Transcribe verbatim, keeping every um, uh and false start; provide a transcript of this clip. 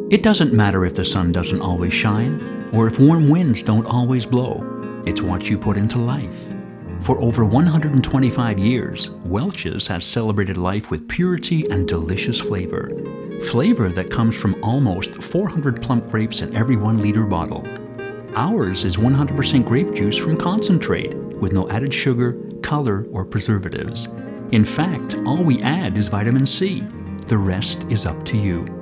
It doesn't matter if the sun doesn't always shine, or if warm winds don't always blow. It's what you put into life. For over one hundred twenty-five years, Welch's has celebrated life with purity and delicious flavor. Flavor that comes from almost four hundred plump grapes in every one liter bottle. Ours is one hundred percent grape juice from concentrate, with no added sugar, color, or preservatives. In fact, all we add is vitamin C. The rest is up to you.